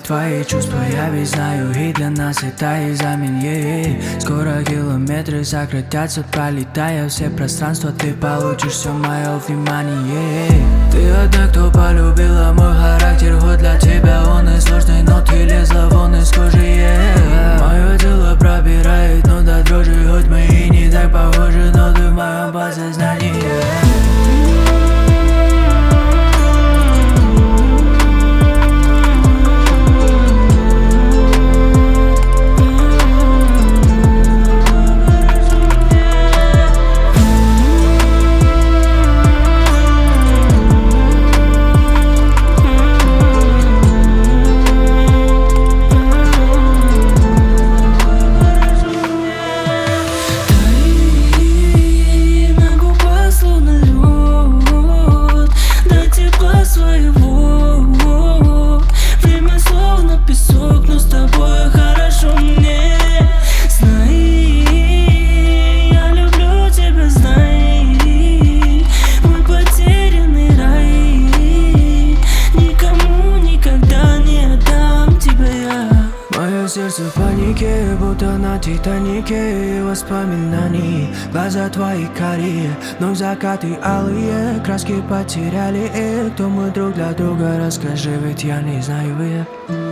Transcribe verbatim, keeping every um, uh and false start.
твои чувства я ведь знаю, и для нас это экзамен, yeah. Скоро километры сократятся, пролетая все пространства, ты получишь все мое внимание, yeah. Ты одна, кто полюбила мой характер, хоть для тебя он и сложный, но ты лезла вон из кожи, yeah. Мое тело пробирает, но до дрожи, хоть мы и не так похожи, но ты в моем подсознании, yeah. Сердце в панике, будто на Титанике воспоминаний. Глаза твои карие, но закаты алые, краски потеряли их. Кто мы друг для друга, расскажи, ведь я не знаю их.